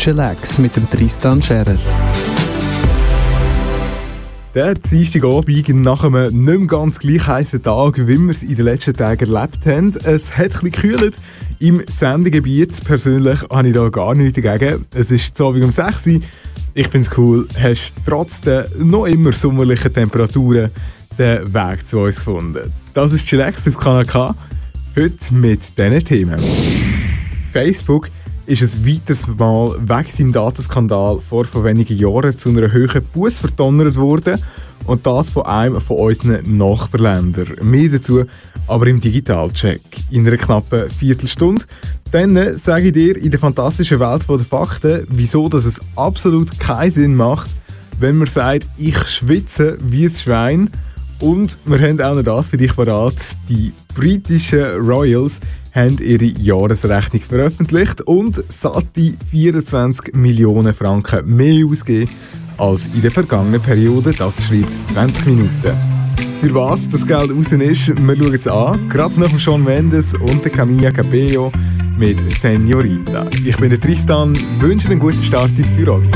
Chillax mit dem Tristan Scherer. Der Dienstagabend nach einem nicht mehr ganz gleich heissen Tag, wie wir es in den letzten Tagen erlebt haben. Es hat ein bisschen gekühlt im Sendegebiet. Persönlich habe ich da gar nichts dagegen. Es ist so wie um 6 Uhr. Ich finde es cool, hast trotz der noch immer sommerlichen Temperaturen den Weg zu uns gefunden. Das ist Chillax auf Kanal K. Heute mit diesen Themen. Facebook ist ein weiteres Mal wegen seinem Datenskandal vor wenigen Jahren zu einer hohen Busse verdonnert worden. Und das von einem von unseren Nachbarländern. Mehr dazu aber im Digitalcheck in einer knappen Viertelstunde. Dann sage ich dir in der fantastischen Welt der Fakten, wieso dass es absolut keinen Sinn macht, wenn man sagt, ich schwitze wie ein Schwein. Und wir haben auch noch das für dich parat. Die britischen Royals haben ihre Jahresrechnung veröffentlicht und satte 24 Millionen Franken mehr ausgegeben als in der vergangenen Periode. Das schreibt 20 Minuten. Für was das Geld raus ist, wir schauen es an. Gerade nach dem Shawn Mendes und der Camila Cabello mit Señorita. Ich bin der Tristan, wünsche einen guten Start für euch.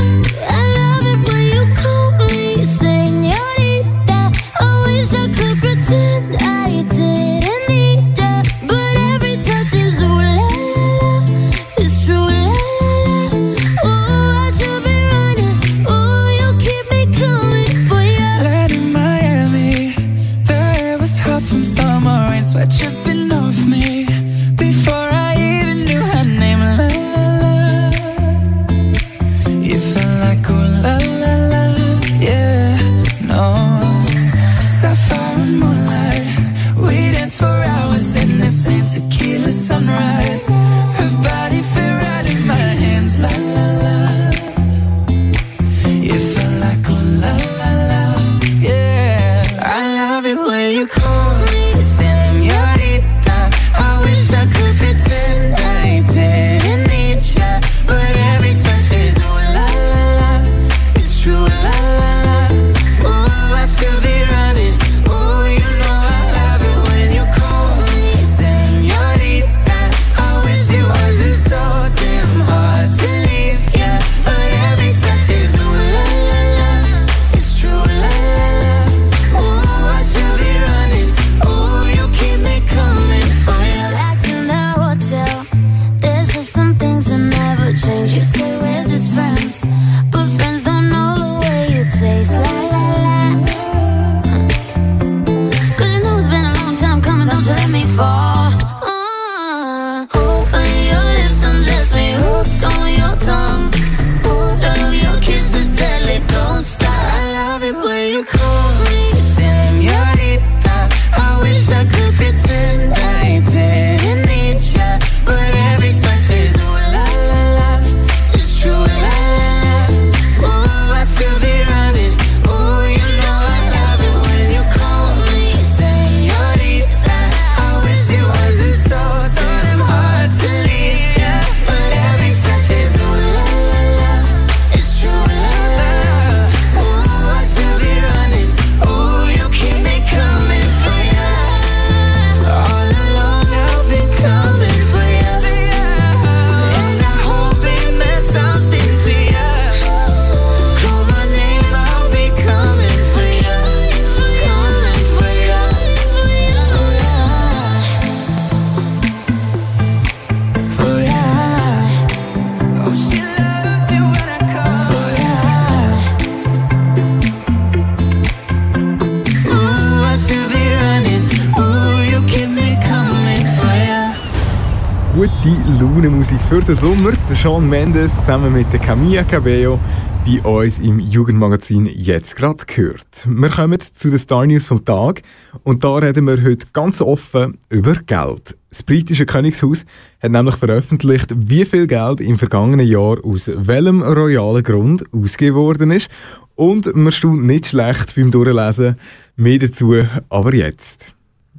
Musik für den Sommer. Der Shawn Mendes zusammen mit der Camila Cabello bei uns im Jugendmagazin jetzt gerade gehört. Wir kommen zu den Star News vom Tag und da reden wir heute ganz offen über Geld. Das britische Königshaus hat nämlich veröffentlicht, wie viel Geld im vergangenen Jahr aus welchem royalen Grund ausgegeben worden ist. Und man staunt nicht schlecht beim Durchlesen. Mehr dazu aber jetzt.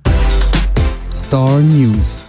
Star News.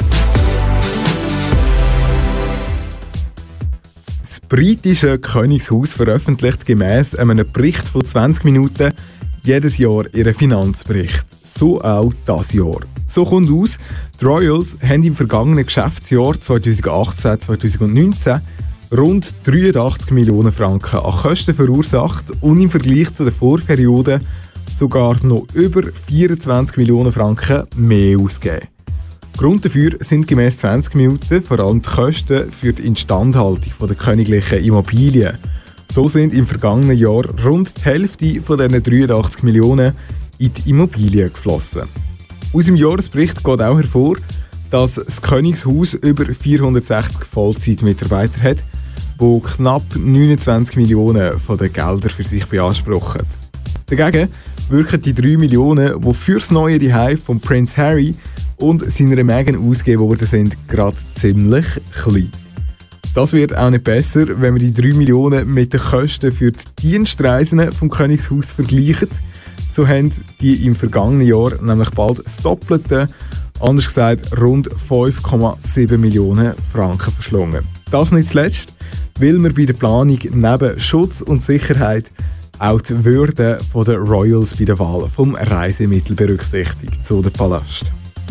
Das britische Königshaus veröffentlicht gemäss einem Bericht von 20 Minuten jedes Jahr ihren Finanzbericht. So auch das Jahr. So kommt aus, die Royals haben im vergangenen Geschäftsjahr 2018-2019 rund 83 Millionen Franken an Kosten verursacht und im Vergleich zu der Vorperiode sogar noch über 24 Millionen Franken mehr ausgegeben. Grund dafür sind gemäss 20 Minuten vor allem die Kosten für die Instandhaltung der königlichen Immobilien. So sind im vergangenen Jahr rund die Hälfte von diesen 83 Millionen in die Immobilien geflossen. Aus dem Jahresbericht geht auch hervor, dass das Königshaus über 460 Vollzeitmitarbeiter hat, die knapp 29 Millionen von den Geldern für sich beanspruchen. Dagegen wirken die 3 Millionen, die für das neue Zuhause von Prince Harry und seiner Meghan ausgegeben worden sind, gerade ziemlich klein. Das wird auch nicht besser, wenn wir die 3 Millionen mit den Kosten für die Dienstreisen vom Königshaus vergleichen. So haben die im vergangenen Jahr nämlich bald das Doppelte, anders gesagt rund 5,7 Millionen Franken verschlungen. Das nicht zuletzt, weil man bei der Planung neben Schutz und Sicherheit auch die Würde der Royals bei der Wahl vom Reisemittel berücksichtigt, so der Palast.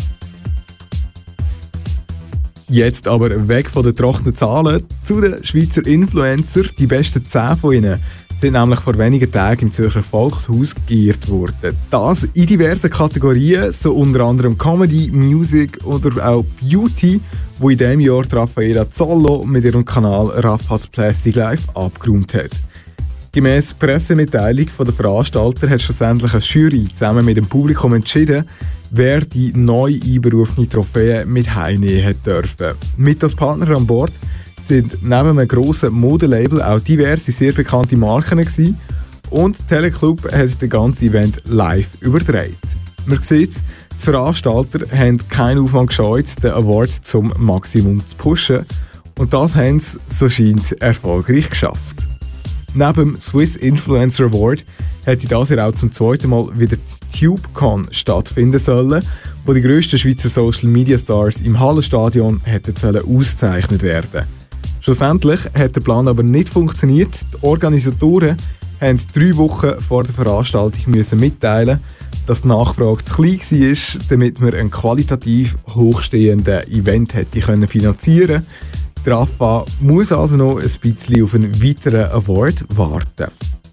Jetzt aber weg von den trockenen Zahlen zu den Schweizer Influencern. Die besten 10 von ihnen sind nämlich vor wenigen Tagen im Zürcher Volkshaus geehrt worden. Das in diversen Kategorien, so unter anderem Comedy, Music oder auch Beauty, wo in diesem Jahr Raffaella Zollo mit ihrem Kanal Raffas Plastic Life abgeräumt hat. Gemäss Pressemitteilung der Veranstalter hat schlussendlich eine Jury zusammen mit dem Publikum entschieden, wer die neu einberufene Trophäe mit heimnehmen hat dürfen. Mit als Partner an Bord sind neben einem grossen Modelabel auch diverse sehr bekannte Marken gewesen und Teleclub hat das ganze Event live übertragen. Man sieht, die Veranstalter haben keinen Aufwand gescheut, den Award zum Maximum zu pushen und das haben sie, so scheint es, erfolgreich geschafft. Neben dem Swiss Influencer Award hätte das Jahr auch zum zweiten Mal wieder die TubeCon stattfinden sollen, wo die grössten Schweizer Social Media Stars im Hallenstadion hätten ausgezeichnet werden. Schlussendlich hat der Plan aber nicht funktioniert. Die Organisatoren mussten 3 Wochen vor der Veranstaltung mitteilen, dass die Nachfrage zu klein war, damit man ein qualitativ hochstehendes Event hätte finanzieren können. Die Rafa muss also noch ein bisschen auf einen weiteren Award warten.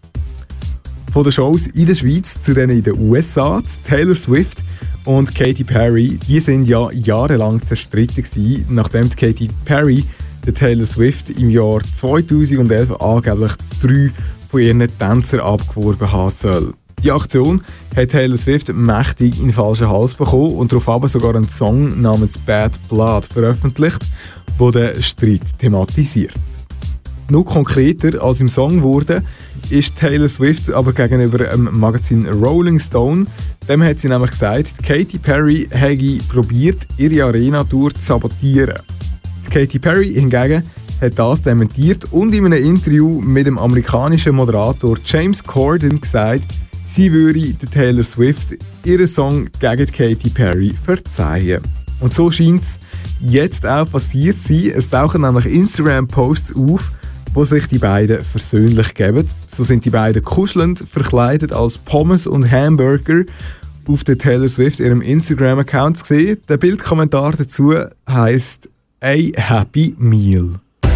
Von den Shows in der Schweiz zu denen in den USA, Taylor Swift und Katy Perry, die sind ja jahrelang zerstritten gewesen, nachdem Katy Perry der Taylor Swift im Jahr 2011 angeblich 3 von ihren Tänzern abgeworben haben soll. Die Aktion hat Taylor Swift mächtig in den falschen Hals bekommen und daraufhin sogar einen Song namens Bad Blood veröffentlicht, der den Streit thematisiert. Noch konkreter als im Song wurde, ist Taylor Swift aber gegenüber dem Magazin Rolling Stone. Dem hat sie nämlich gesagt, Katy Perry hätte probiert, ihre Arena-Tour zu sabotieren. Katy Perry hingegen hat das dementiert und in einem Interview mit dem amerikanischen Moderator James Corden gesagt, sie würde der Taylor Swift ihren Song gegen Katy Perry verzeihen. Und so scheint es jetzt auch passiert zu sein. Es tauchen nämlich Instagram-Posts auf, wo sich die beiden versöhnlich geben. So sind die beiden kuschelnd, verkleidet als Pommes und Hamburger auf der Taylor Swift ihrem Instagram-Account zu sehen. Der Bildkommentar dazu heisst «A Happy Meal».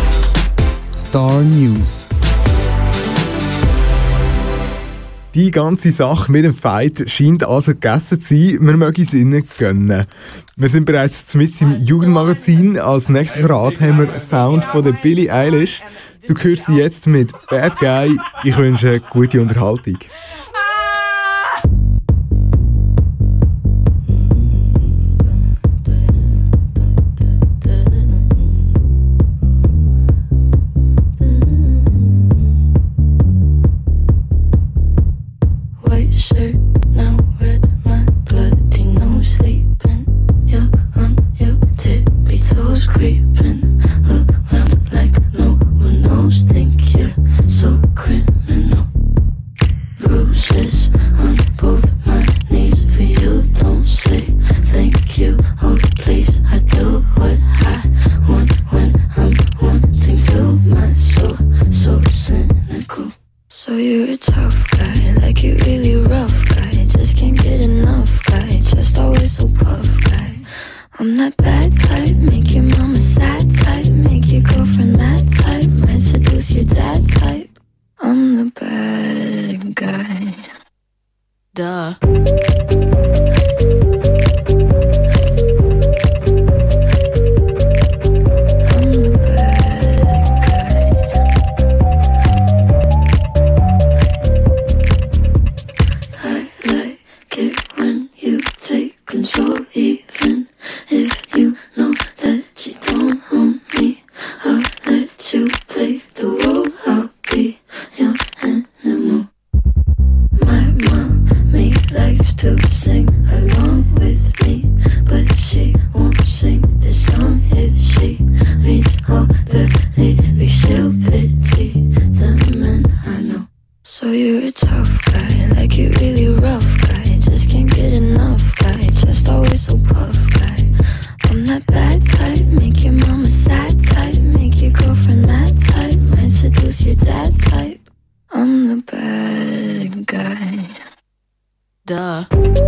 Star News. Die ganze Sache mit dem Fight scheint also gegessen zu sein. Wir mögen es ihnen gönnen. Wir sind bereits mit im Jugendmagazin. Als nächstes Parat haben wir Sound von der Billie Eilish. Du hörst sie jetzt mit Bad Guy. Ich wünsche gute Unterhaltung. So you're a tough guy, like you really rough guy. Just can't get enough guy, just always so puff guy. I'm that bad type, make your mama sad type. down if she leads all the lyrics. She'll pity the men I know. So you're a tough guy, like you really rough guy. Just can't get enough guy, just always so puff guy. I'm that bad type, make your mama sad type, make your girlfriend mad type, might seduce your dad type. I'm the bad guy. Duh.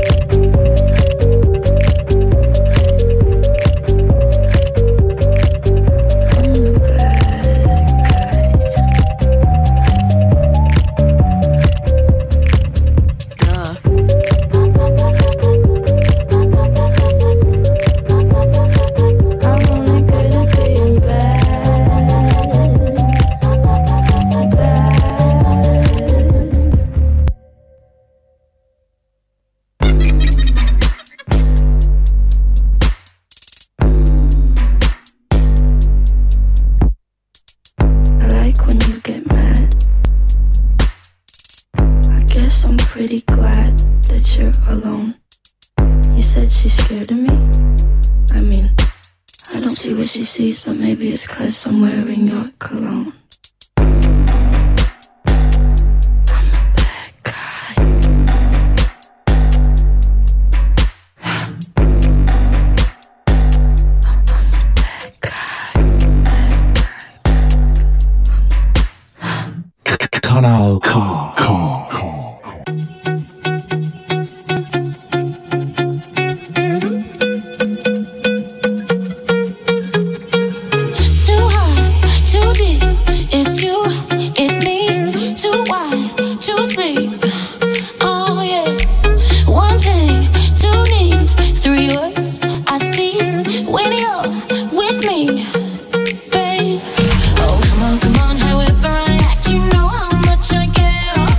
Pretty glad that you're alone. You said she's scared of me. I mean, I don't see what she sees, but maybe it's 'cause I'm wearing your cologne. Kanal K. Come on, however I act, you know how much I care.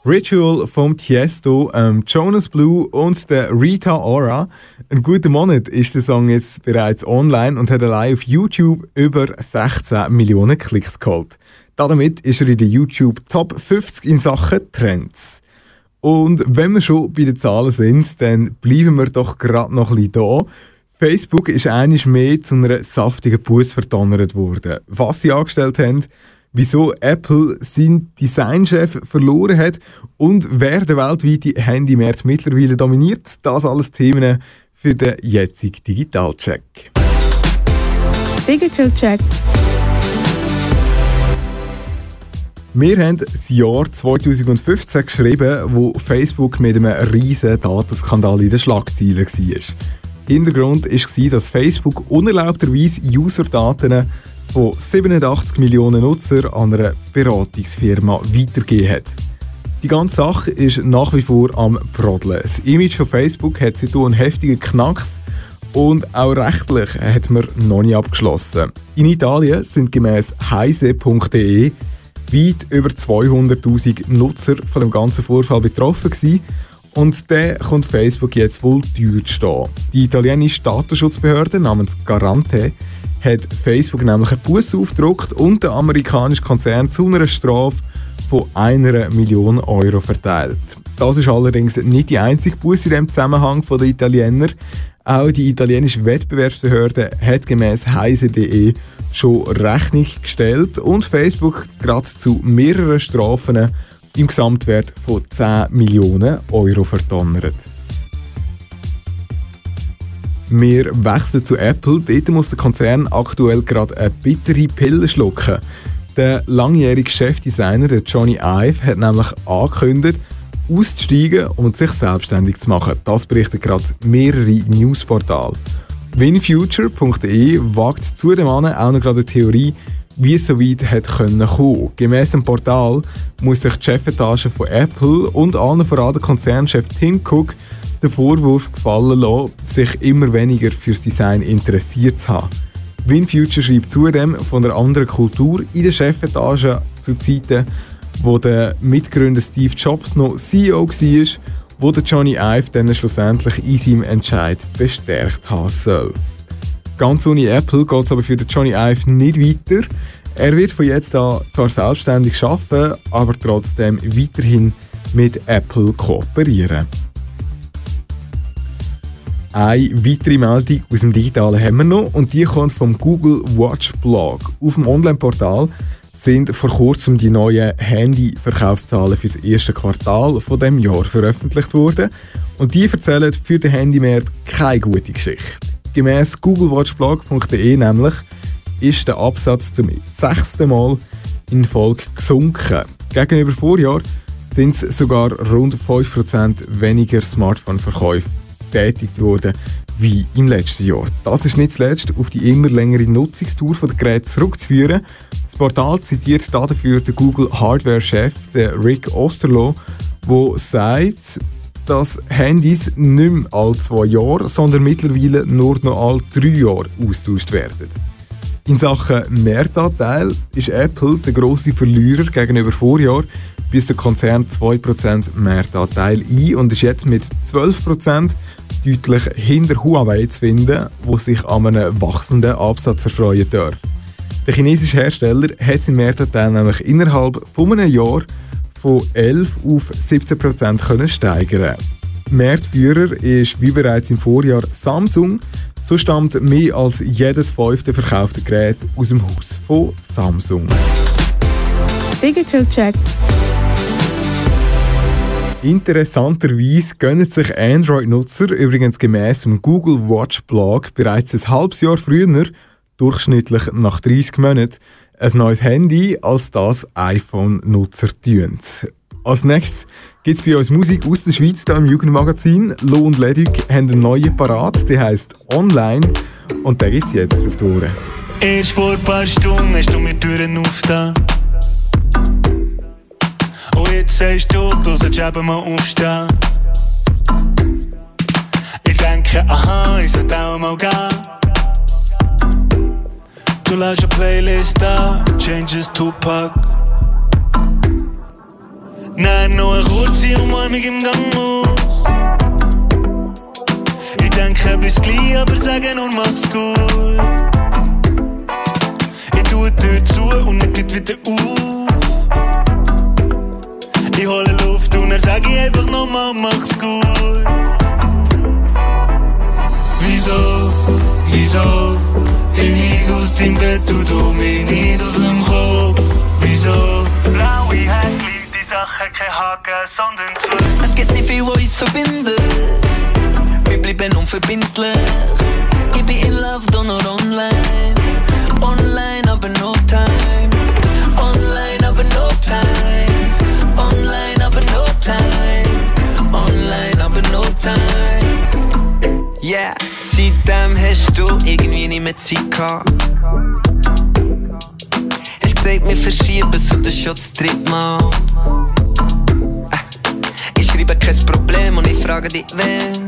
Ritual vom Tiesto, Jonas Blue und der Rita Ora. Ein guter Monat ist der Song jetzt bereits online und hat allein auf YouTube über 16 Millionen Klicks geholt. Damit ist er in der YouTube Top 50 in Sachen Trends. Und wenn wir schon bei den Zahlen sind, dann bleiben wir doch gerade noch ein bisschen da. Facebook ist einmal mehr zu einer saftigen Busse verdonnert worden. Was sie angestellt haben, wieso Apple seinen Designchef verloren hat und wer der weltweite Handymarkt mittlerweile dominiert, das alles Themen für den jetzigen Digitalcheck. Digital Check. Wir haben das Jahr 2015 geschrieben, wo Facebook mit einem riesen Datenskandal in den Schlagzeilen war. Hintergrund war, dass Facebook unerlaubterweise Userdaten von 87 Millionen Nutzern an eine Beratungsfirma weitergegeben hat. Die ganze Sache ist nach wie vor am Brodeln. Das Image von Facebook hat seitdem einen heftigen Knacks und auch rechtlich hat man noch nicht abgeschlossen. In Italien sind gemäss heise.de weit über 200'000 Nutzer von dem ganzen Vorfall betroffen gewesen. Und der kommt Facebook jetzt wohl teuer zu stehen. Die italienische Datenschutzbehörde namens Garante hat Facebook nämlich einen Busse aufgedruckt und der amerikanische Konzern zu einer Strafe von 1 Million Euro verteilt. Das ist allerdings nicht die einzige Busse in diesem Zusammenhang der Italiener. Auch die italienische Wettbewerbsbehörde hat gemäss heise.de schon Rechnung gestellt und Facebook gerade zu mehreren Strafen im Gesamtwert von 10 Millionen Euro verdonnert. Wir wechseln zu Apple. Dort muss der Konzern aktuell gerade eine bittere Pille schlucken. Der langjährige Chefdesigner, der Johnny Ive, hat nämlich angekündigt, auszusteigen und sich selbstständig zu machen. Das berichten gerade mehrere Newsportale. Winfuture.de wagt zu dem Mann auch noch gerade eine Theorie, wie es so weit hätte kommen können. Gemäss dem Portal muss sich die Chefetage von Apple und allen voran der Konzernchef Tim Cook den Vorwurf gefallen lassen, sich immer weniger fürs Design interessiert zu haben. Winfuture schreibt zudem von einer anderen Kultur in der Chefetage zu Zeiten, wo der Mitgründer Steve Jobs noch CEO war, wo der Johnny Ive dann schlussendlich in seinem Entscheid bestärkt haben soll. Ganz ohne Apple geht es aber für den Johnny Ive nicht weiter. Er wird von jetzt an zwar selbstständig arbeiten, aber trotzdem weiterhin mit Apple kooperieren. Eine weitere Meldung aus dem Digitalen haben wir noch und die kommt vom Google Watch Blog. Auf dem Online-Portal sind vor kurzem die neuen Handy-Verkaufszahlen für das erste Quartal von diesem Jahr veröffentlicht worden und die erzählen für den Handymarkt keine gute Geschichte. Gemäss googlewatchblog.de nämlich ist der Absatz zum 6. Mal in Folge gesunken. Gegenüber Vorjahr sind es sogar rund 5% weniger Smartphone-Verkäufe getätigt worden wie im letzten Jahr. Das ist nicht zuletzt auf die immer längere Nutzungstour der Geräte zurückzuführen. Das Portal zitiert dafür den Google Hardware-Chef, Rick Osterloh, der sagt, dass Handys nicht mehr alle 2 Jahre, sondern mittlerweile nur noch alle 3 Jahre austauscht werden. In Sachen Mehrtanteil ist Apple der grosse Verlierer gegenüber Vorjahr, bis der Konzern 2% Mehrtanteil ein und ist jetzt mit 12% deutlich hinter Huawei zu finden, wo sich an einem wachsenden Absatz erfreuen darf. Der chinesische Hersteller hat seinen Mehrtanteil nämlich innerhalb von einem Jahr von 11 auf 17% können steigern. Marktführer ist wie bereits im Vorjahr Samsung. So stammt mehr als jedes 5. verkaufte Gerät aus dem Haus von Samsung. Digital Check. Interessanterweise gönnen sich Android-Nutzer übrigens gemäss dem Google Watch Blog bereits ein halbes Jahr früher, durchschnittlich nach 30 Monaten, ein neues Handy als das iPhone-Nutzer tun. Als nächstes gibt es bei uns Musik aus der Schweiz hier im Jugendmagazin. Lo und Ledig haben einen neuen parat, der heisst «Online» und den gibt es jetzt auf die Ohren. Erst vor ein paar Stunden hast du mir Türen aufgetan. Und jetzt sagst du sollst eben mal aufstehen. Ich denke, aha, ich sollte auch mal gehen. Du lässt eine Playlist da, Changes Tupac. Nein, noch eine kurze Umarmung im Ganghaus. Ich denke bis gleich, aber sage nur mach's gut. Ich tue die Tür zu und er geht wieder auf. Ich hole Luft und er sage ich einfach nochmal mach's gut. Wieso bin ich aus deinem Bett und du mich nicht aus dem Kopf? Wieso? Blaue Häkchen, die Sache kein Haken, sondern zwei. Es gibt nicht viel, was uns verbindet. Wir bleiben unverbindlich. Ich bin in love, doch nur online. Online, aber no time. Online, aber no time. Online, aber no time. Online, aber no time. Yeah, seitdem hast du irgendwie nicht mehr Zeit gehabt. Hast gesagt, wir verschieben so das schon das dritte Mal. Ich schreibe kein Problem und ich frage dich, wenn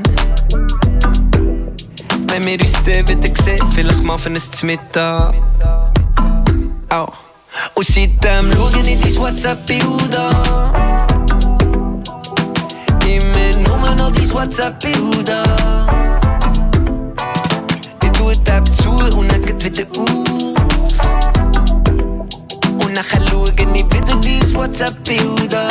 wir uns dann wieder sehen, vielleicht mal für ein Mittag. Oh. Und seitdem schau ich dein WhatsApp-Bild an. Immer nur noch dein WhatsApp-Bild an. Ich tue die App zu und dann geht wieder auf. Und nachher schau ich wieder dein WhatsApp-Bild an.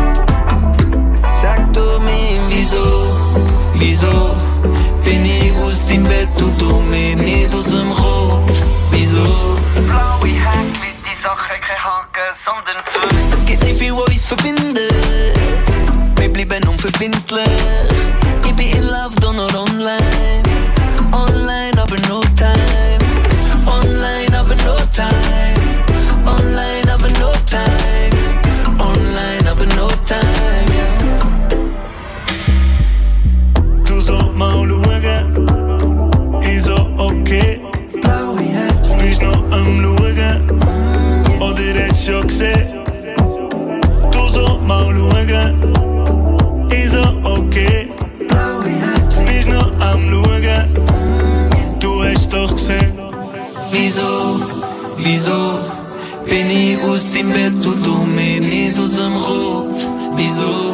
Sag du mir, wieso bin ich aus deinem Bett und du mir nicht aus dem Kopf? Wieso? Blaue Häkchen, die Sache kein Haken, sondern zwei. Es gibt nicht viel, was uns verbindet. Wir bleiben unverbindlich. Ich bin in love, doch nur online. Online, aber no time. Online, aber no time. Online, aber no time. Online, aber no time, yeah. Du sollst mal schauen, ich so okay. Blaue Häkchen. Bist noch am schauen, oder hast schon gesehen? Du sollst mal schauen, ich so okay. Blaue Häkchen. Bist noch am schauen, du hast doch gesehen. Wieso bin ich aus dem Bett und du mir nicht aus dem Kopf? Wieso?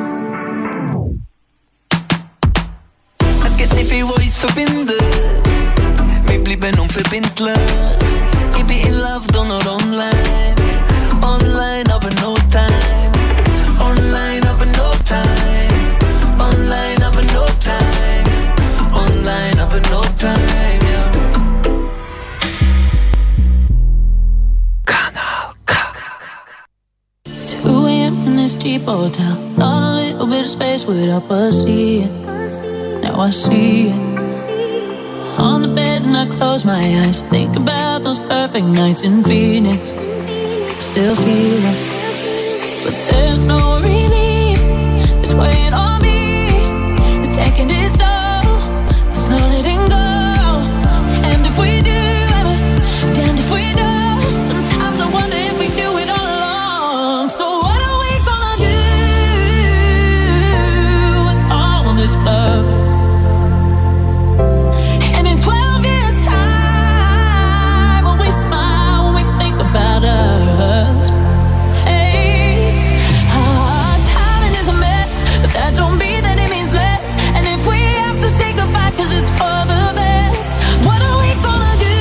Es gibt nicht viel, was uns verbindet. Wir bleiben unverbindlich. Ich bin in love, doch nur online. Online, aber no time. Online, aber no time. Online, aber no time. Online, aber no time, yeah. Kanal K. 2 a.m. in this cheap hotel. Thought a little bit of space would help us see it. Now I see it. On the bed and I close my eyes. Think about those perfect nights in Phoenix. Still feel it, but there's no relief. It's weighing on me. It's taking its toll. It's not letting go. Damned if we do, damned if we don't. Sometimes I wonder if we do it all along. So what are we gonna do with all this love? And in 12 years' time, when we smile, when we think about us, hey, our timing is a mess, but that don't mean that it means less. And if we have to say goodbye 'cause it's for the best, what are we gonna do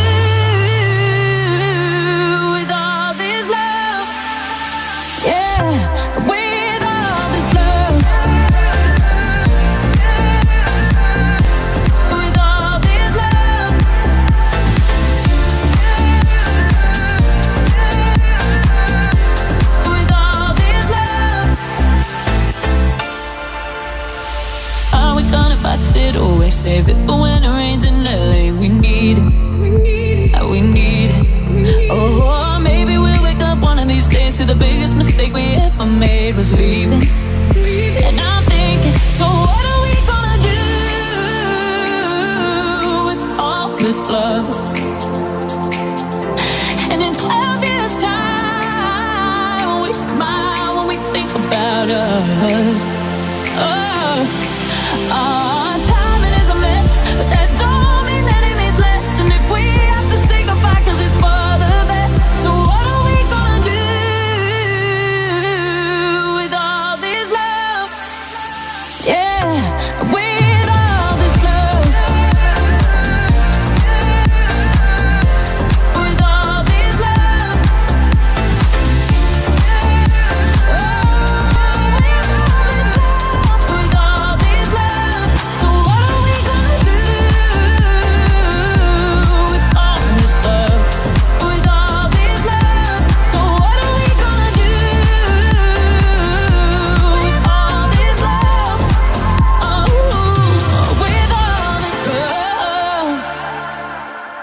with all this love? Yeah, with all this love. With all this love. With all this love. Are we gonna box it away? Save it for when it rains in LA. We need it. We need it. Oh, maybe we'll wake up one of these days to the biggest mistake we ever made was leaving. And I'm thinking, so what are we gonna do with all this love? And in 12 years' time, when we smile, when we think about us, oh, our timing is a mess, but that don't mean that it means less. And if we have to say goodbye 'cause it's for the best, so what are we gonna do with all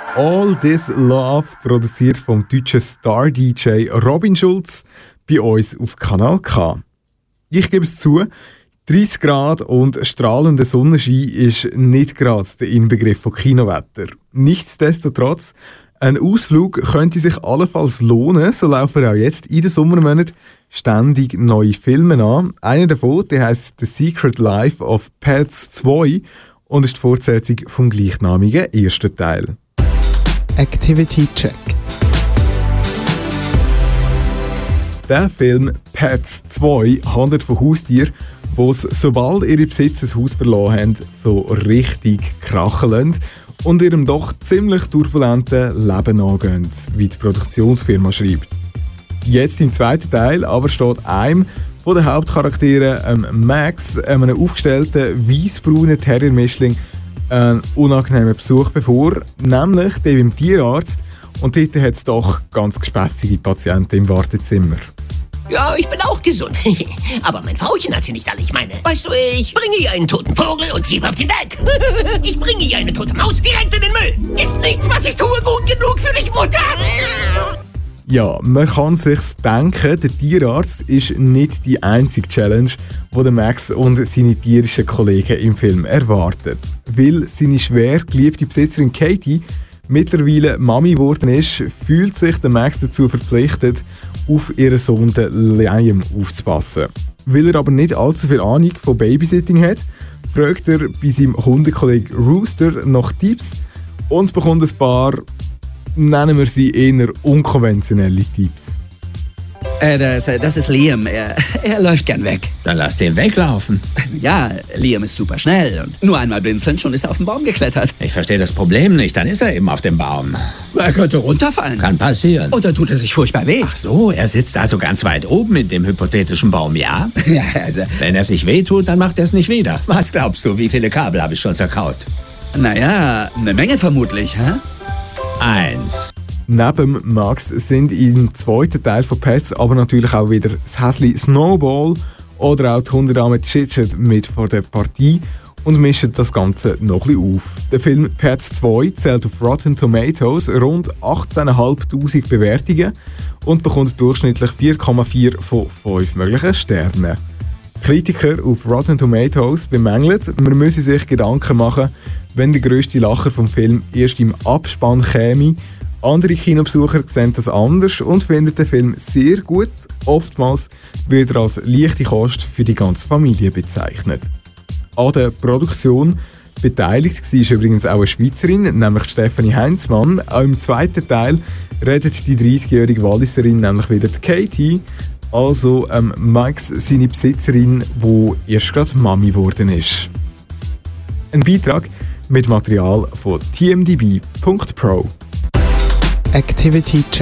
All This Love, produziert vom deutschen Star-DJ Robin Schulz, bei uns auf Kanal K. Ich gebe es zu, 30 Grad und strahlender Sonnenschein ist nicht gerade der Inbegriff von Kinowetter. Nichtsdestotrotz, ein Ausflug könnte sich allenfalls lohnen, so laufen auch jetzt in den Sommermonaten ständig neue Filme an. Einer davon, der heisst The Secret Life of Pets 2 und ist die Fortsetzung vom gleichnamigen ersten Teil. Activity Check. Der Film Pets 2 handelt von Haustieren, die sobald ihre Besitzer das Haus verlassen haben, so richtig kracheln und ihrem doch ziemlich turbulenten Leben nachgehen, wie die Produktionsfirma schreibt. Jetzt im zweiten Teil aber steht einem von den Hauptcharakteren, Max, einem aufgestellten weißbraunen Terrier-Mischling, einen unangenehmen Besuch bevor, nämlich der beim Tierarzt. Und dort hat es doch ganz gespässige Patienten im Wartezimmer. Ja, ich bin auch gesund. Aber mein Frauchen hat sie nicht alle. Ich meine, weißt du, ich bringe ihr einen toten Vogel und sie wirft ihn weg. Ich bringe ihr eine tote Maus direkt in den Müll. Ist nichts, was ich tue, gut genug für dich, Mutter? Ja, man kann sich's denken, der Tierarzt ist nicht die einzige Challenge, die der Max und seine tierischen Kollegen im Film erwarten. Weil seine schwer geliebte Besitzerin Katie mittlerweile Mami geworden ist, fühlt sich der Max dazu verpflichtet, auf ihren Sohn Liam aufzupassen. Weil er aber nicht allzu viel Ahnung von Babysitting hat, fragt er bei seinem Hundekollegen Rooster nach Tipps und bekommt ein paar, nennen wir sie eher unkonventionelle Tipps. Das ist Liam. Er läuft gern weg. Dann lass den weglaufen. Ja, Liam ist super schnell. Und nur einmal blinzeln, schon ist er auf den Baum geklettert. Ich verstehe das Problem nicht. Dann ist er eben auf dem Baum. Er könnte runterfallen. Kann passieren. Oder tut er sich furchtbar weh. Ach so, er sitzt also ganz weit oben in dem hypothetischen Baum, ja? Ja, also... Wenn er sich wehtut, dann macht er es nicht wieder. Was glaubst du, wie viele Kabel habe ich schon zerkaut? Naja, eine Menge vermutlich, hä? 1. Neben Max sind im zweiten Teil von Pets aber natürlich auch wieder das Häsli Snowball oder auch die Hundedame Chitchat mit vor der Partie und mischen das Ganze noch ein bisschen auf. Der Film Pets 2 zählt auf Rotten Tomatoes rund 18'500 Bewertungen und bekommt durchschnittlich 4,4 von 5 möglichen Sternen. Kritiker auf Rotten Tomatoes bemängeln, man müsse sich Gedanken machen, wenn der grösste Lacher vom Film erst im Abspann käme. Andere Kinobesucher sehen das anders und finden den Film sehr gut. Oftmals wird er als leichte Kost für die ganze Familie bezeichnet. An der Produktion beteiligt war übrigens auch eine Schweizerin, nämlich Stefanie Heinzmann. Auch im zweiten Teil redet die 30-jährige Walliserin nämlich wieder die Katie, also Max, seine Besitzerin, die erst gerade Mami geworden ist. Ein Beitrag mit Material von tmdb.pro. Activity Check.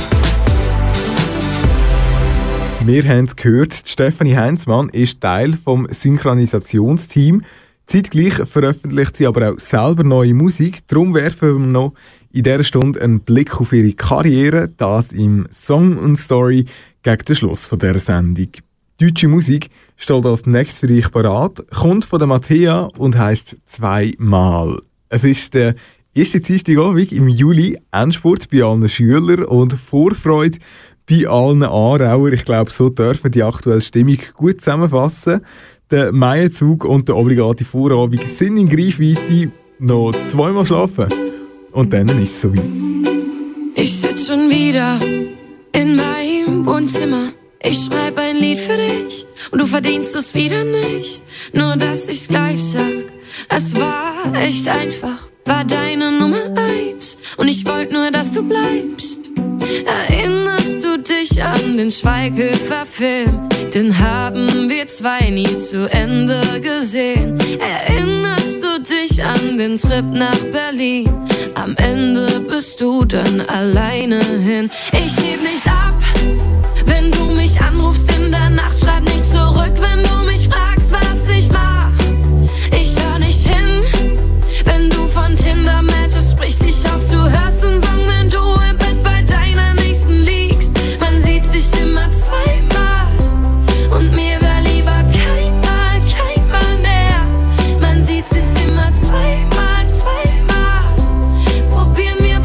Wir haben gehört, Stefanie Heinzmann ist Teil vom Synchronisationsteam. Zeitgleich veröffentlicht sie aber auch selber neue Musik. Darum werfen wir noch in dieser Stunde einen Blick auf ihre Karriere, das im Song und Story gegen den Schluss dieser Sendung. Deutsche Musik steht als nächstes für dich parat, kommt von der Mattea und heisst «Zweimal». Es ist der erste Dienstagabend im Juli, Endspurt bei allen Schülern und Vorfreude bei allen Aarauer. Ich glaube, so dürfen wir die aktuelle Stimmung gut zusammenfassen. Der Maienzug und der obligate Vorabend sind in Greifweite. Noch 2-mal schlafen und dann ist es soweit. Ich sitz schon wieder in meinem Wohnzimmer. Ich schreib ein Lied für dich und du verdienst es wieder nicht. Nur, dass ich's gleich sag, es war echt einfach. War deine Nummer 1 und ich wollte nur, dass du bleibst. Erinnerst du dich an den Schweighöfer-Film? Den haben wir zwei nie zu Ende gesehen. Erinnerst du dich an den Trip nach Berlin? Am Ende bist du dann alleine hin. Ich heb nicht ab, wenn du mich anrufst in der Nacht. Schreib nicht zurück, wenn du mich fragst, was ich mach. Ich hör nicht hin, wenn du von Tinder-Matches sprichst. Ich hoffe, du hörst den Song, wenn du im Bett bei deiner Nächsten liegst. Man sieht sich immer zweimal und mir wär lieber keinmal mehr. Man sieht sich immer zweimal. Probieren wir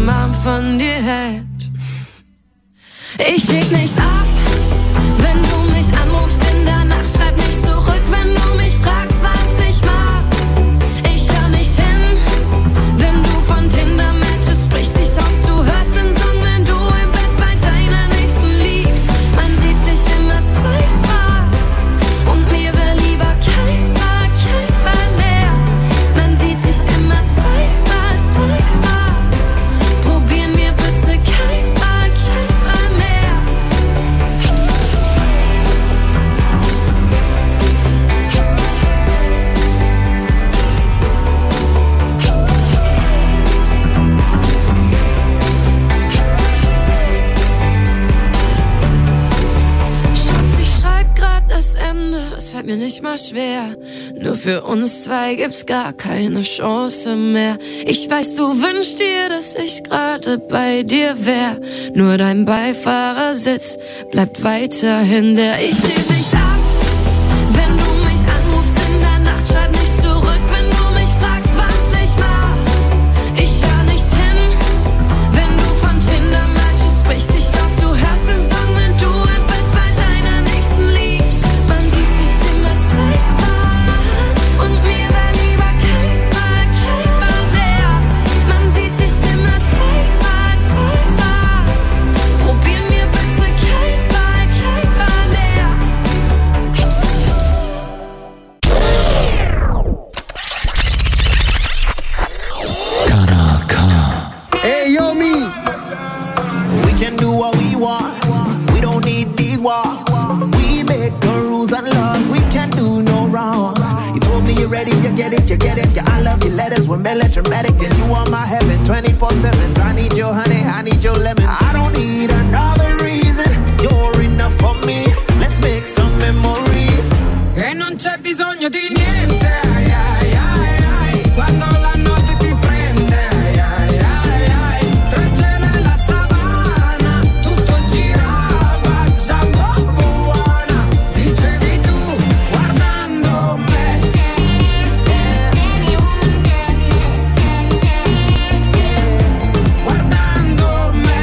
am Arm von dir hält. Ich leg nicht ab, wenn du mich anrufst in der Nacht. Schreib nicht zurück, wenn du mich fragst, was ich mag. Ich hör nicht hin, wenn du von Tinder-Matches sprichst. Ich hoffe, du hörst den Song, wenn du im Bett bei deiner Nächsten liegst. Man sieht sich immer zweimal und mir wär lieber keinmal mehr. Man sieht sich immer zweimal. Probieren wir bitte keinmal mehr. Schatz, ich schreib grad das Ende, es fällt mir nicht mal schwer. Nur für uns zwei gibt's gar keine Chance mehr. Ich weiß, du wünschst dir, dass ich gerade bei dir wär. Nur dein Beifahrersitz bleibt weiterhin der. Ich steh nicht ab, wenn du mich anrufst in der Nacht. Schreib nicht zurück, wenn du mich fragst, was ich mach. Ich hör nicht hin, wenn du von Tinder-Matches sprichst. Ich hoffe, du hörst den Song, wenn du im Bett bei deiner Nächsten liegst. Man sieht sich immer zweimal und mir wär lieber keinmal mehr. Man sieht sich immer zweimal. Probieren wir bitte keinmal mehr. Hey, yo, me. We can do what we want. We don't need these walls. We make the rules and laws. We can do no wrong. You told me you're ready, you get it, you get it. Yeah, I love your letters, we're melodramatic. And you are my heaven, 24/7. I need your honey, I need your lemon. I don't need another reason. You're enough for me. Let's make some memories. E non c'è bisogno di niente, ai, ai, ai, ai. Quando la notte ti prende, ai, ai, ai, ai. Tra il cielo e la savana, tutto girava, già buona, dicevi tu, guardando me. Guardando me.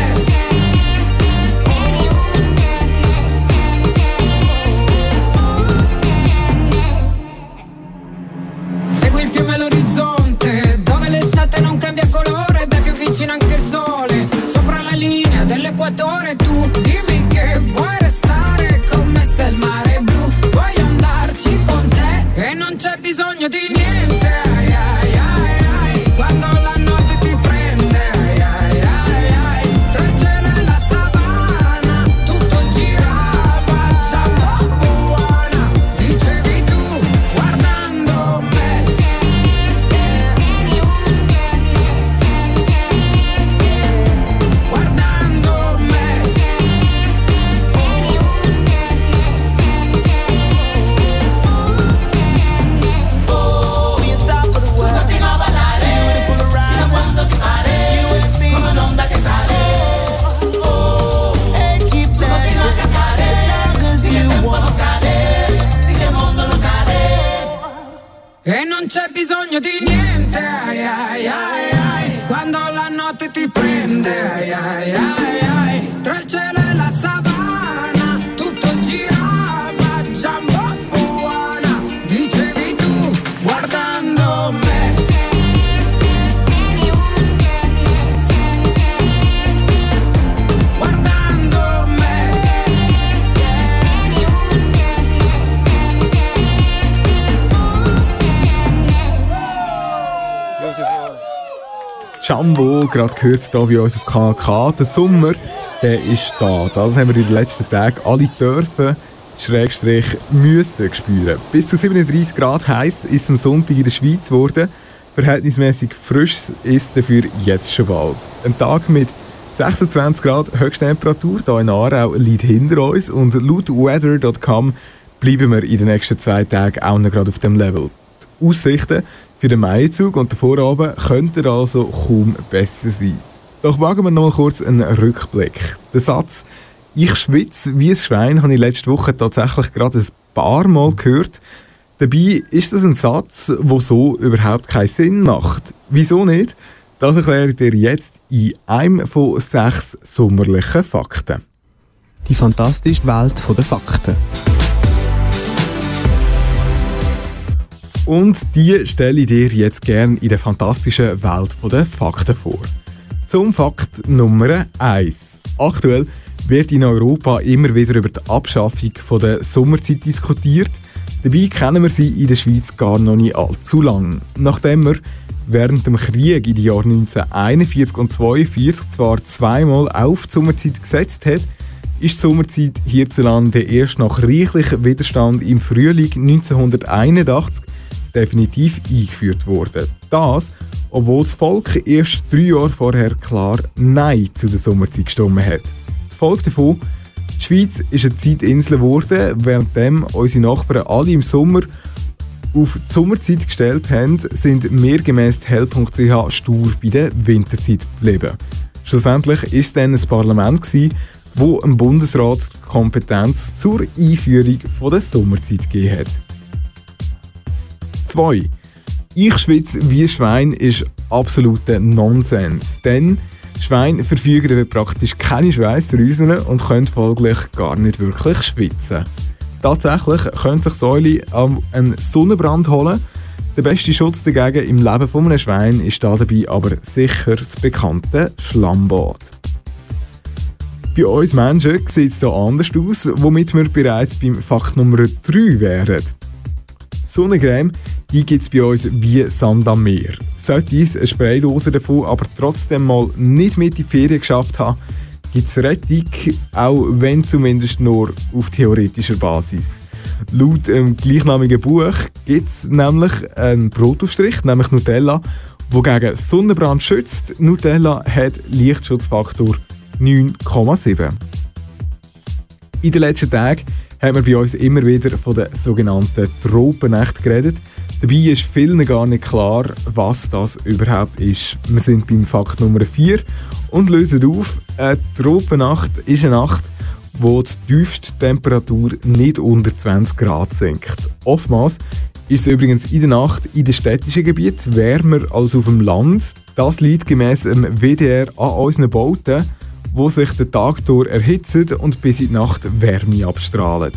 Segui il fiume all'orizzonte, dove l'estate non cambia colore, da più vicino anche il sole, sopra la linea dell'equatore. Tu dimmi che vuoi restare con me se il mare è blu, vuoi andarci con te e non c'è bisogno di niente, ai, ai, ai, ai. Quando la notte ti prende, ai, ai, ai, ai. Tra il cielo e la savana, tutto girava, già buona, dicevi tu, guardando me. Guardando me. Oh, we on top of the world. Beautiful horizon. You and me. Hey, keep dancing. As long as you want. E non c'è bisogno di niente, ai, ai, ai, ai. Quando la notte ti prende, ai, ai, ai, ai. Tra il cielo e la savana, tutto girava, già buona, dicevi tu, guardando me. Guardando me. Jumbo, gerade gehört hier bei uns auf KNK. Der Sommer, der ist da. Das haben wir in den letzten Tagen alle dürfen, müssen spüren. Bis zu 37 Grad heiß ist es am Sonntag in der Schweiz geworden. Verhältnismäßig frisch ist dafür jetzt schon bald. Ein Tag mit 26 Grad Höchsttemperatur hier in Aarau liegt hinter uns und laut weather.com bleiben wir in den nächsten 2 Tagen auch noch gerade auf dem Level. Die Aussichten für den Maizug und den Vorabend könnten also kaum besser sein. Doch wagen wir noch mal kurz einen Rückblick. Der Satz «Ich schwitze wie ein Schwein» habe ich letzte Woche tatsächlich gerade ein paar Mal gehört. Dabei ist das ein Satz, der so überhaupt keinen Sinn macht. Wieso nicht? Das erkläre ich dir jetzt in einem von 6 sommerlichen Fakten. Die fantastische Welt der Fakten. Und die stelle ich dir jetzt gerne in der fantastischen Welt der Fakten vor. Zum Fakt Nummer 1. Aktuell wird in Europa immer wieder über die Abschaffung der Sommerzeit diskutiert. Dabei kennen wir sie in der Schweiz gar noch nicht allzu lang. Nachdem wir während dem Krieg in den Jahren 1941 und 1942 zwar zweimal auf die Sommerzeit gesetzt hat, ist die Sommerzeit hierzulande erst nach reichlichem Widerstand im Frühling 1981 definitiv eingeführt worden. Das, obwohl das Volk erst 3 Jahre vorher klar Nein zu der Sommerzeit gestimmt hat. Die Folge davon: die Schweiz ist eine Zeitinsel geworden, währenddem unsere Nachbarn alle im Sommer auf die Sommerzeit gestellt haben, sind wir gemäss hell.ch stur bei der Winterzeit geblieben. Schlussendlich war es dann ein Parlament, das dem Bundesrat die Kompetenz zur Einführung der Sommerzeit gegeben hat. 2. Ich schwitze wie ein Schwein ist absoluter Nonsens, denn Schweine verfügen über praktisch keine Schweissdrüsen und können folglich gar nicht wirklich schwitzen. Tatsächlich können sich Säule einen Sonnenbrand holen. Der beste Schutz dagegen im Leben von einem Schwein ist dabei aber sicher das bekannte Schlammbad. Bei uns Menschen sieht es hier anders aus, womit wir bereits beim Fakt Nummer 3 wären. Sonnencreme, die gibt es bei uns wie Sand am Meer. Sollte uns eine Spraydose davon aber trotzdem mal nicht mit in die Ferien geschafft haben, gibt es Rettung, auch wenn zumindest nur auf theoretischer Basis. Laut dem gleichnamigen Buch gibt es nämlich einen Brotaufstrich, nämlich Nutella, der gegen Sonnenbrand schützt. Nutella hat Lichtschutzfaktor 9,7. In den letzten Tagen haben wir bei uns immer wieder von den sogenannten Tropennächten geredet. Dabei ist vielen gar nicht klar, was das überhaupt ist. Wir sind beim Fakt Nummer 4 und lösen auf. Eine Tropennacht ist eine Nacht, wo die tiefste Temperatur nicht unter 20 Grad sinkt. Oftmals ist es übrigens in der Nacht in den städtischen Gebieten wärmer als auf dem Land. Das liegt gemäss dem WDR an unseren Bauten, wo sich den Tag durch erhitzen und bis in die Nacht Wärme abstrahlen.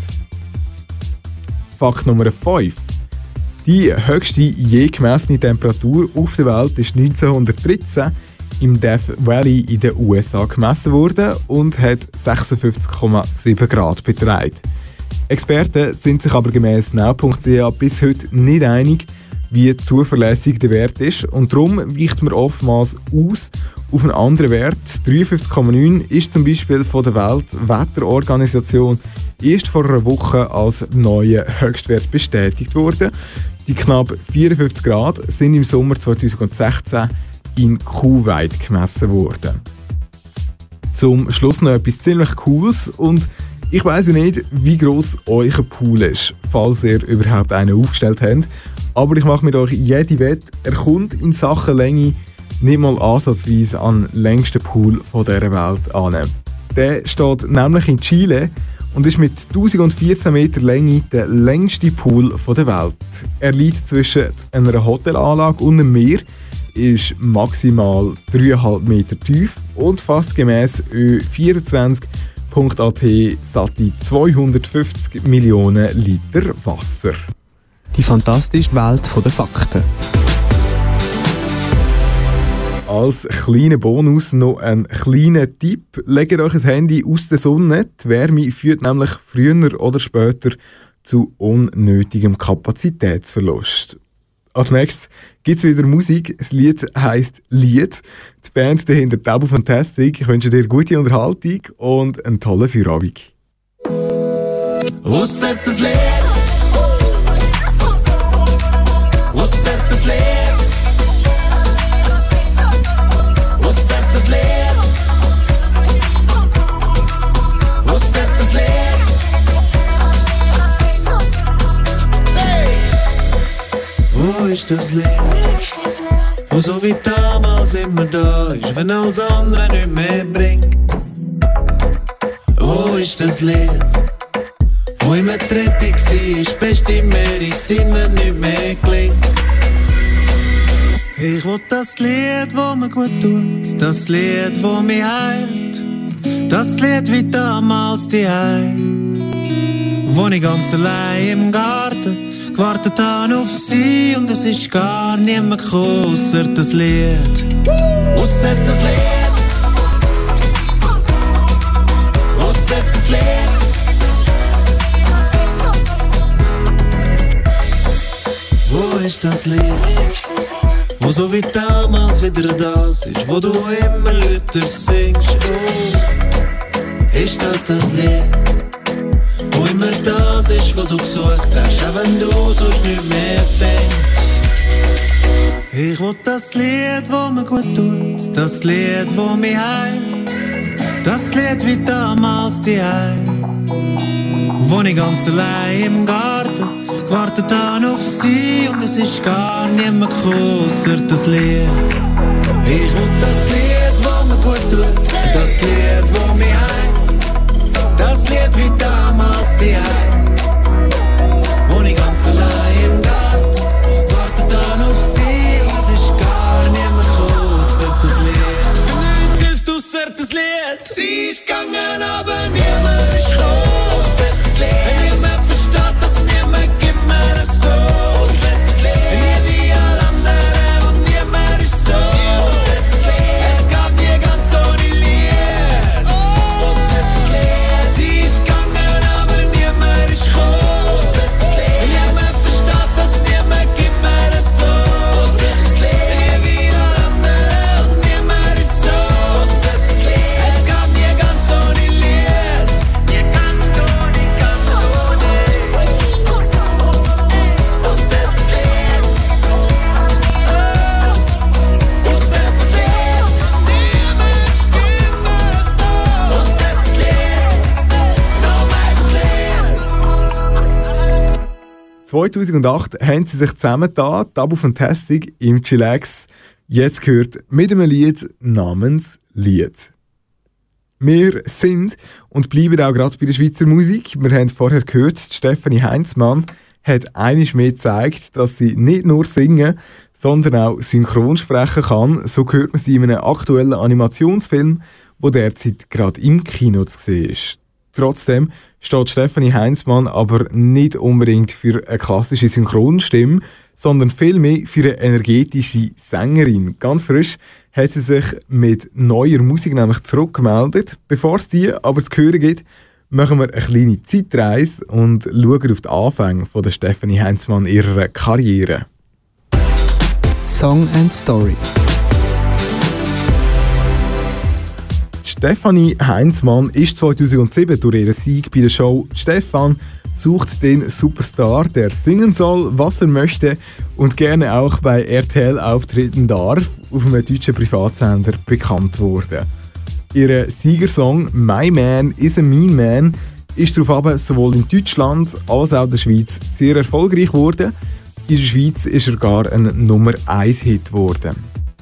Fakt Nummer 5. Die höchste je gemessene Temperatur auf der Welt ist 1913 im Death Valley in den USA gemessen worden und hat 56,7 Grad betragen. Experten sind sich aber gemäss now.ch bis heute nicht einig, wie zuverlässig der Wert ist, und darum weicht man oftmals aus auf einen anderen Wert. 53,9 ist zum Beispiel von der Weltwetterorganisation erst vor einer Woche als neuer Höchstwert bestätigt worden. Die knapp 54 Grad sind im Sommer 2016 in Kuwait gemessen worden. Zum Schluss noch etwas ziemlich Cooles, und ich weiss nicht, wie gross euer Pool ist, falls ihr überhaupt einen aufgestellt habt, aber ich mache mit euch jede Wette, er kommt in Sachen Länge nicht mal ansatzweise an den längsten Pool dieser Welt an. Der steht nämlich in Chile und ist mit 1014 Meter Länge der längste Pool der Welt. Er liegt zwischen einer Hotelanlage und einem Meer, ist maximal 3,5 Meter tief und fasst gemäss Ö24.at satte 250 Millionen Liter Wasser. Die fantastische Welt der Fakten. Als kleiner Bonus noch ein kleiner Tipp. Legt euch ein Handy aus der Sonne. Die Wärme führt nämlich früher oder später zu unnötigem Kapazitätsverlust. Als nächstes gibt es wieder Musik. Das Lied heisst Lied. Die Band dahinter Tabu Fantastic. Ich wünsche dir gute Unterhaltung und einen tollen Feierabend. Ausser das Lied. Ausser das Lied. Ausser das Lied. Ausser das Lied. Wo ist das Lied? Wo so wie damals immer da ist, wenn alles andere nicht mehr bringt. Wo ist das Lied? Wo immer die Rettung war, beste Medizin, wenn nicht mehr gelingt. Ich will das Lied, wo mir gut tut, das Lied, wo mich heilt, das Lied wie damals die wo ich ganz allein im Garten gewartet habe auf sie und es ist gar niemand gekommen, ausser das Lied. Ausser das Lied. Ausser das Lied. Wo ist das Lied? Wo so wie damals wieder das ist, wo du immer lauter singst. Oh, ist das Lied? Wo immer das ist, was du gesucht hast, auch wenn du sonst nicht mehr fängst. Ich will das Lied, wo mir gut tut, das Lied, wo mich heilt, das Lied wie damals die wo ich ganz allein im Garten gewartet habe auf sie und es ist gar niemand gekommen, ausser das Lied. Ich will das Lied, wo mir gut tut, das Lied, wo mich heilt, das Lied wie damals die wo ich ganz allein im Garten gewartet habe auf sie und es ist gar niemand gekommen, ausser das Lied. Nichts hilft ausser das Lied. Sie ist gegangen, aber niemand ist gekommen, ausser das Lied. Niemand versteht das, niemand gibt mir das so, ausser das Lied. Nie wie alle anderen und niemand ist so, ausser das Lied. Es geht nie ganz ohne Lied, ausser das Lied. Sie ist gegangen, aber niemand ist gekommen, ausser das Lied. Niemand versteht das, niemand gibt mir das so, ausser das Lied. Nie wie alle anderen und niemand ist so, ausser das Lied. Es geht nie ganz ohne Lied, nie ganz ohne, ausser das Lied. Ausser das Lied. Niemand gibt mir so, ausser das Lied. Nur mein Lied. 2008 haben sie sich zusammengetan, Tabu Fantastic im Chillax, jetzt gehört mit einem Lied namens Lied. Wir sind und bleiben auch gerade bei der Schweizer Musik. Wir haben vorher gehört, Stefanie Heinzmann hat einmal mehr gezeigt, dass sie nicht nur singen, sondern auch synchron sprechen kann. So hört man sie in einem aktuellen Animationsfilm, der derzeit gerade im Kino zu sehen ist. Trotzdem steht Stefanie Heinzmann aber nicht unbedingt für eine klassische Synchronstimme, sondern vielmehr für eine energetische Sängerin. Ganz frisch hat sie sich mit neuer Musik nämlich zurückgemeldet. Bevor es die aber zu hören gibt, machen wir eine kleine Zeitreise und schauen auf die Anfänge von der Stefanie Heinzmann ihrer Karriere. Song and Story. Stefanie Heinzmann ist 2007 durch ihren Sieg bei der Show «Stefan sucht den Superstar, der singen soll, was er möchte und gerne auch bei RTL auftreten darf», auf einem deutschen Privatsender bekannt worden. Ihr Siegersong «My Man is a Mean Man» ist daraufhin sowohl in Deutschland als auch in der Schweiz sehr erfolgreich geworden. In der Schweiz ist er gar ein Nummer-1-Hit geworden.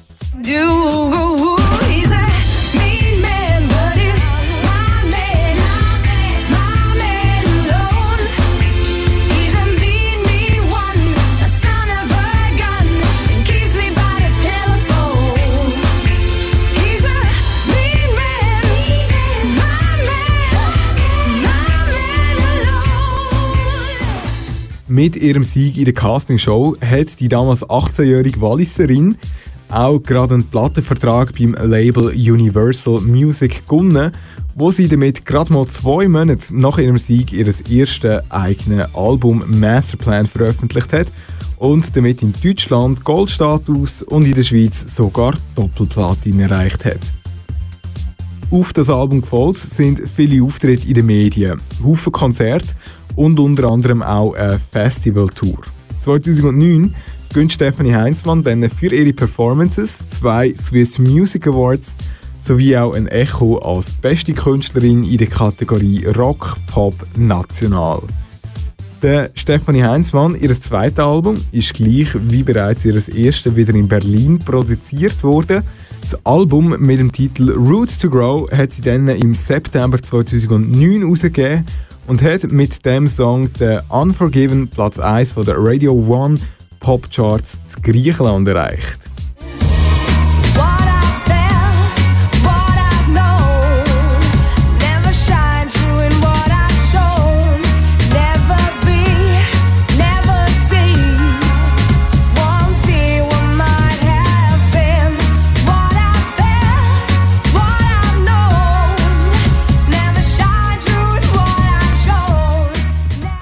Mit ihrem Sieg in der Castingshow hat die damals 18-jährige Walliserin auch gerade einen Plattenvertrag beim Label Universal Music gewonnen, wo sie damit gerade mal 2 Monate nach ihrem Sieg ihr erstes eigenes Album Masterplan veröffentlicht hat und damit in Deutschland Goldstatus und in der Schweiz sogar Doppelplatin erreicht hat. Auf das Album gefolgt sind viele Auftritte in den Medien, Haufen Konzerte und unter anderem auch eine Festivaltour. 2009 gönnt Stefanie Heinzmann dann für ihre Performances 2 Swiss Music Awards sowie auch ein Echo als beste Künstlerin in der Kategorie Rock, Pop, National. Der Stefanie Heinzmann, ihr zweites Album, ist gleich wie bereits ihr erstes wieder in Berlin produziert worden. Das Album mit dem Titel Roots to Grow hat sie dann im September 2009 herausgegeben und hat mit dem Song den Unforgiven Platz 1 von der Radio 1 Popcharts zu Griechenland erreicht.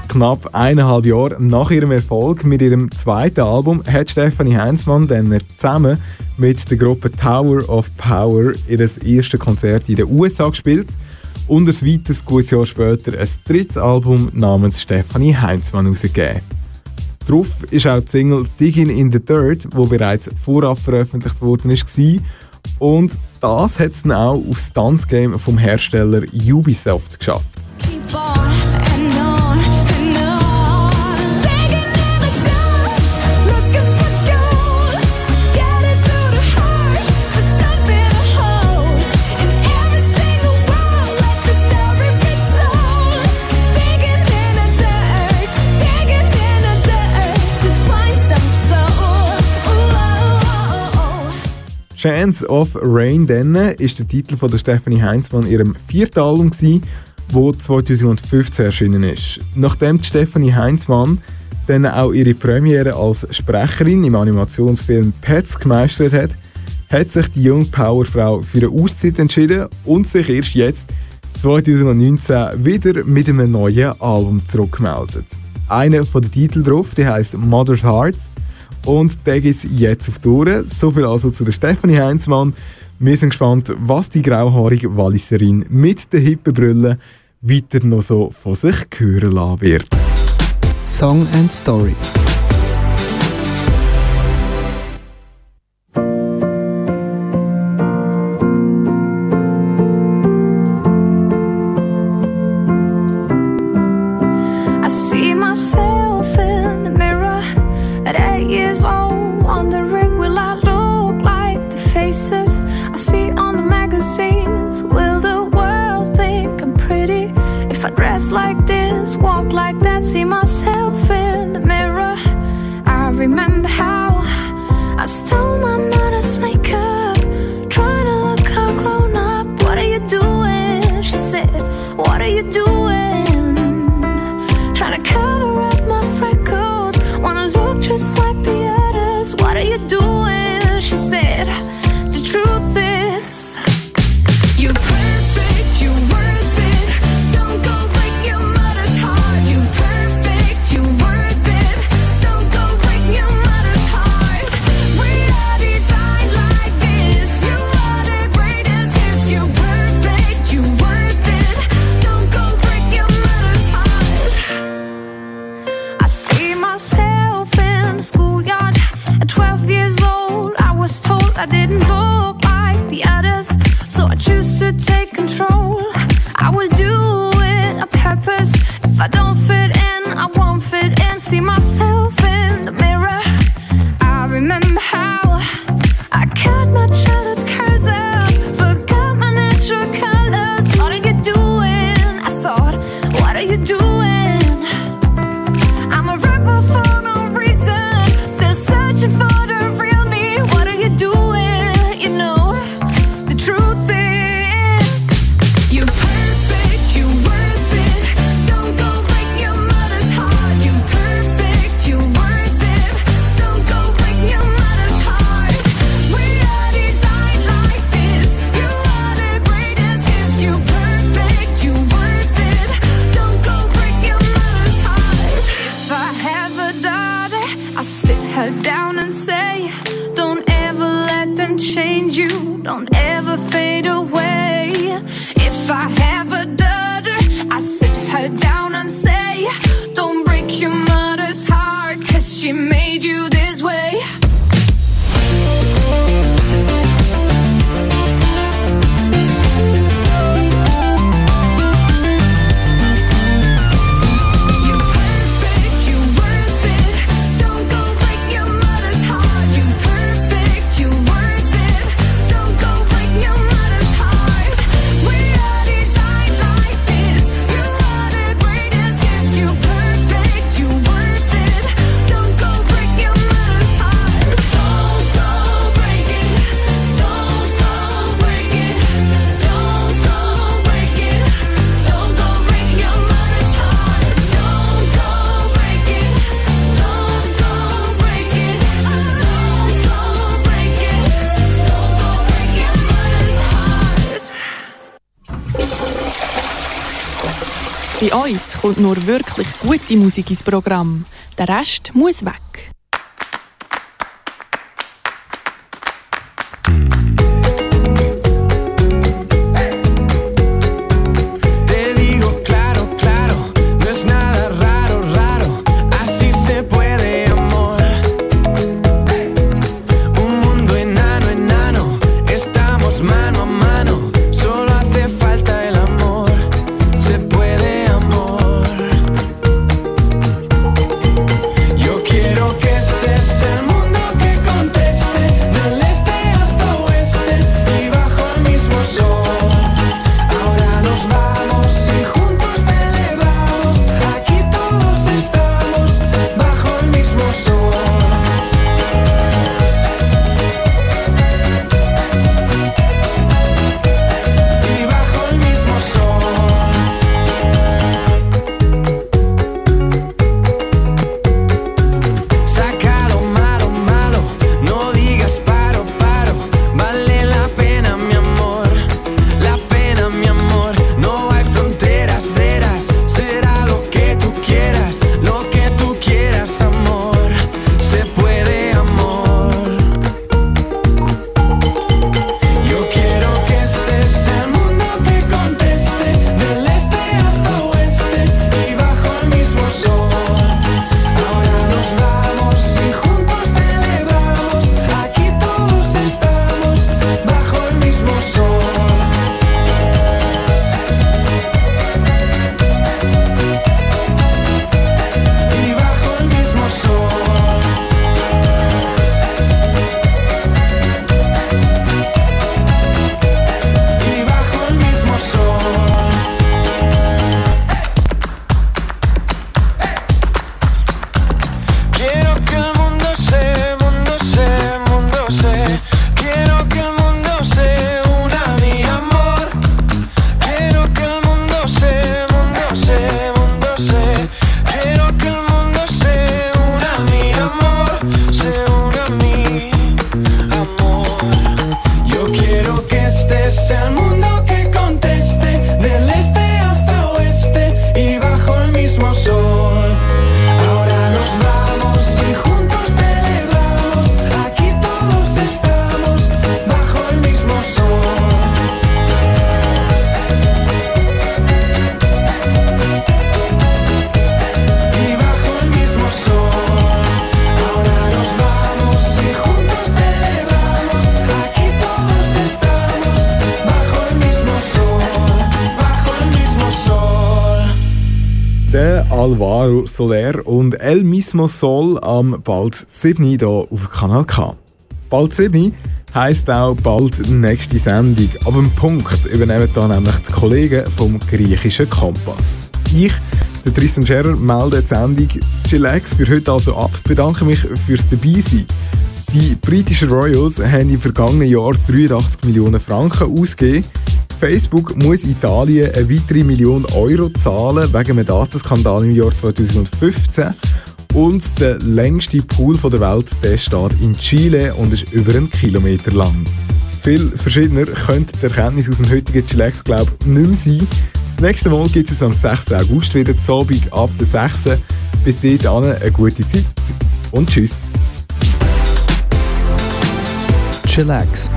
Knapp 1,5 Jahre nach ihrem Erfolg mit ihrem zweiten Album hat Stefanie Heinzmann dann zusammen mit der Gruppe Tower of Power ihr erstes Konzert in den USA gespielt und ein weiteres gutes Jahr später ein drittes Album namens Stefanie Heinzmann herausgegeben. Darauf ist auch die Single Digging in the Dirt, die bereits vorab veröffentlicht worden war. Und das hat es dann auch aufs Tanzgame vom Hersteller Ubisoft geschafft. Chance of Rain ist der Titel von der Stefanie Heinzmann ihrem vierten Album, das 2015 erschienen ist. Nachdem die Stefanie Heinzmann dann auch ihre Premiere als Sprecherin im Animationsfilm Pets gemeistert hat, hat sich die junge Powerfrau für eine Auszeit entschieden und sich erst jetzt, 2019, wieder mit einem neuen Album zurückgemeldet. Einer von den Titeln drauf, der heisst Mother's Heart. Und der geht jetzt auf die Ohren. So viel also zu der Stefanie Heinzmann. Wir sind gespannt, was die grauhaarige Walliserin mit den hippen Brüllen weiter noch so von sich hören lassen wird. Song and Story. I see myself in the mirror at 8 years old, wondering will I look like the faces I see on the magazines? Will the world think I'm pretty if I dress like this, walk like that? See myself in the mirror. I remember how I stole my mother's makeup, trying to look all grown up. What are you doing? She said, what are you doing? Trying to cover up my freckles, wanna look just like the others. What are you doing? She said, the truth is, you're perfect, you're worth it. Don't go break your mother's heart. You're perfect, you're worth it. Don't go break your mother's heart. We are designed like this. You are the greatest gift. You're perfect, you're worth it. Don't go break your mother's heart. I see myself in the schoolyard at 12 years old. I was told I didn't look like the others, so I choose to take control. I will do it on purpose. If I don't fit in, I won't fit in. See myself in the mirror. I remember how I cut my childhood curls out, forgot my natural colors. What are you doing? I thought, what are you doing? I'm a rebel for no reason, still searching for the real me. What are you doing? You know, the truth is, you're perfect, you're Bei uns kommt nur wirklich gute Musik ins Programm. Der Rest muss weg. Alvaro Soler und El Mismo Sol am bald 7 hier auf Kanal K. Bald 7 heisst auch bald nächste Sendung. Ab dem Punkt übernehmen da nämlich die Kollegen vom griechischen Kompass. Ich, der Tristan Scherer, melde die Sendung Chillax für heute also ab. Bedanke mich fürs Dabeisein. Die britischen Royals haben im vergangenen Jahr 83 Millionen Franken ausgegeben. Facebook muss Italien eine weitere Million Euro zahlen wegen einem Datenskandal im Jahr 2015. Und der längste Pool der Welt der steht in Chile und ist über 1 Kilometer lang. Viel verschiedener könnte die Erkenntnis aus dem heutigen Chillax, glaube ich, nicht mehr sein. Das nächste Mal gibt es am 6. August wieder zu Abend ab der 6. Bis dahin eine gute Zeit und tschüss. Chillax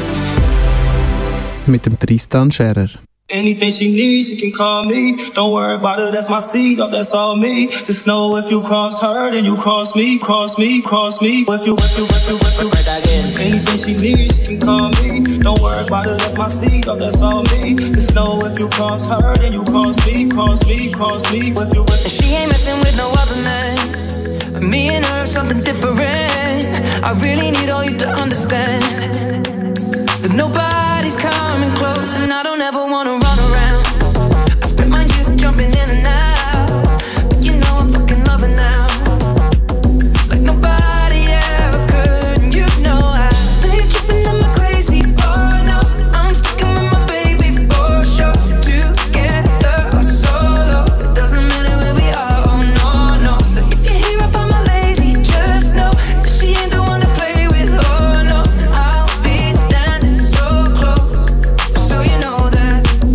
mit dem Tristan Scherer. Anything she needs, she can call me. Don't worry about it, that's my seed, oh, that's all me. Just know if you cross her, then you cross me, cross me, cross me. If you. Anything she needs, she can call me. Don't worry about it, that's my seed, oh, that's all me. Just know if you cross her, then you cross me, cross me, cross me. If you. And she ain't messing with no other man. Me and her, something different. I really need all you to understand that nobody's coming close, and I don't ever wanna run around. I spent my youth jumping in and out, but you know I'm fucking loving now, like nobody ever could. And you know I stay tripping on my crazy. Oh no, I'm sticking with my baby for sure. Together or solo, it doesn't matter where we are. Oh no, no. So if you hear about my lady, just know that she ain't the one to play with. Oh no, I'll be standing so close, so you know that.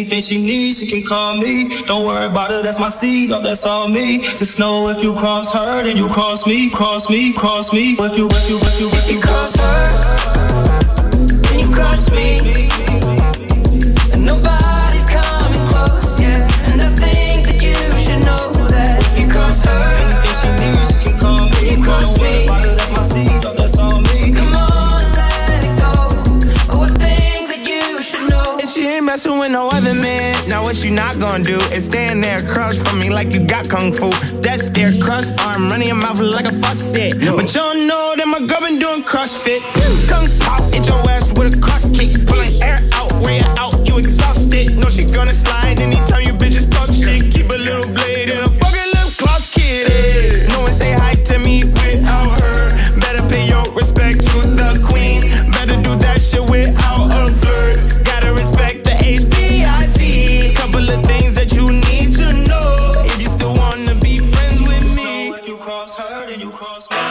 Anything she needs, she can call me. Don't worry about it, that's my seed, oh, that's all me. Just know if you cross her, then you cross me, cross me, cross me. If you cross her, then you cross me. And nobody's coming close, yeah. And I think that you should know that if you cross her, anything she needs, she can call me. You cross me, that's my seed, oh, that's all me. So come on, let it go. Oh, I think that you should know. If she ain't messing with no other man, now what you not gonna do is stand there across from me like you got kung fu. That's their crust arm, running your mouth like a faucet. But you don't know that my girl been doing CrossFit. Kung pop, hit your ass with a cross kick. Pulling air out, way out, you exhausted. No, she gonna slide anytime you bitches talk shit. Keep a little blade and a fucking lip gloss kid. No one say hi to me without her. Better pay your respect to the queen. Better do that shit without a flirt. Gotta respect the HBIC. Couple of things that you need to know if you still wanna be friends with me. If you cross her, then you cross me.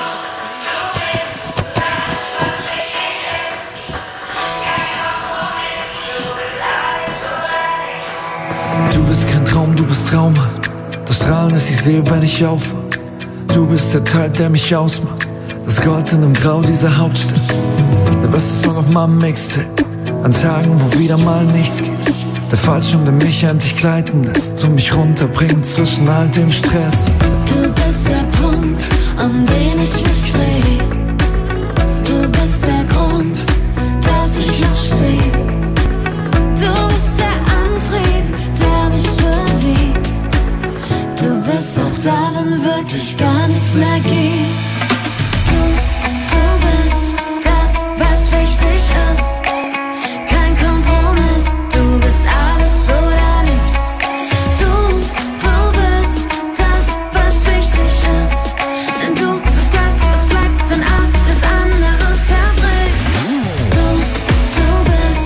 Du bist kein Traum, du bist traumhaft. Das Strahlen, das ich sehe, wenn ich aufwache. Du bist der Teil, der mich ausmacht. Das Gold in dem Grau dieser Hauptstadt. Der beste Song auf meinem Mixtape. An Tagen, wo wieder mal nichts geht. Der Fallschirm, der mich endlich gleiten lässt und mich runterbringt zwischen all dem Stress. Du bist der Punkt, um den ich mich dreh. Du bist der Grund, dass ich noch steh. Du bist der Antrieb, der mich bewegt. Du bist auch da, wenn wirklich gar nichts mehr geht. Du bist das, was wichtig ist. Kein Kompromiss, du bist alles oder nichts. Du bist das, was wichtig ist. Denn du bist das, was bleibt, wenn alles andere zerbricht. Du bist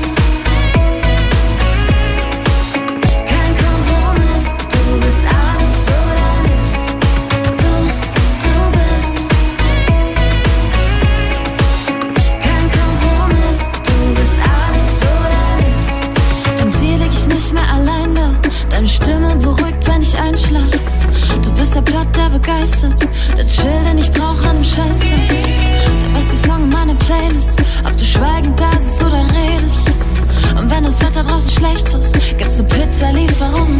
kein Kompromiss, du bist alles oder nichts. Du bist kein Kompromiss, du bist alles oder nichts. Dank dir lieg ich nicht mehr allein da. Deine Stimme beruhigt, wenn ich einschlaf. Du bist der Plot, der begeistert. Der Chill, den ich brauch an einem Scheißtag. Der beste Song in meiner Playlist. Ob du schweigend da sitzt oder redest. Und wenn das Wetter draußen schlecht ist, gibt's eine Pizzalieferung